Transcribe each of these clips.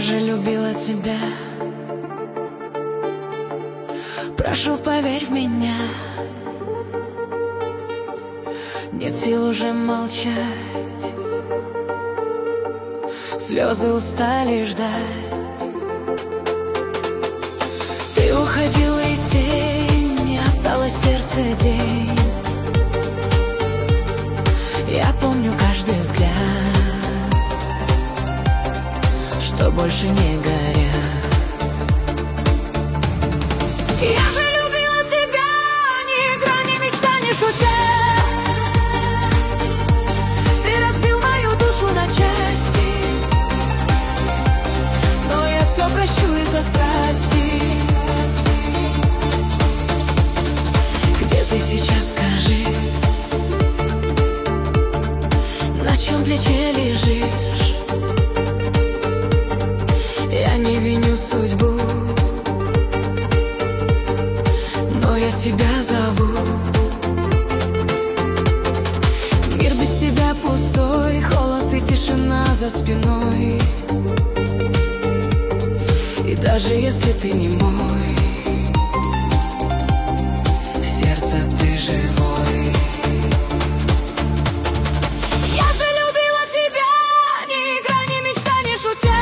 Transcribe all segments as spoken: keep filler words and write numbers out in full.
же любила тебя. Прошу, поверь в меня. Нет сил уже молчать. Слезы устали ждать. Ты уходила, и тень, осталось сердце день. Я помню каждый взгляд, что больше не горят. Я же любила тебя, ни игра, ни мечта, ни шутя. Ты разбил мою душу на части, но я все прощу из-за страсти. Где ты сейчас, скажи? На чьем плече лежишь? Я не виню судьбу, но я тебя зову. Мир без тебя пустой, холод и тишина за спиной. И даже если ты не мой, в сердце ты живой. Я же любила тебя, ни игра, ни мечта, ни шутя.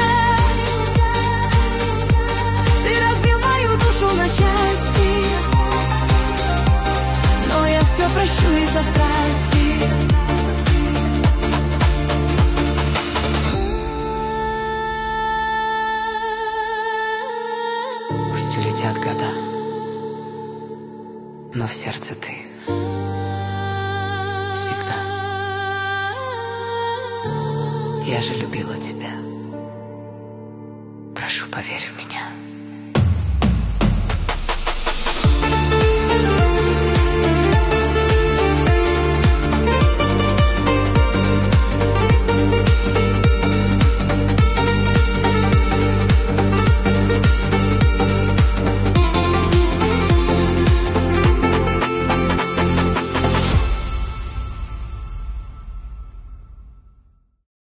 Ты разбил мою душу на части, но я все прощу из-за страсти. Пусть улетят года, но в сердце ты всегда. Я же любила тебя.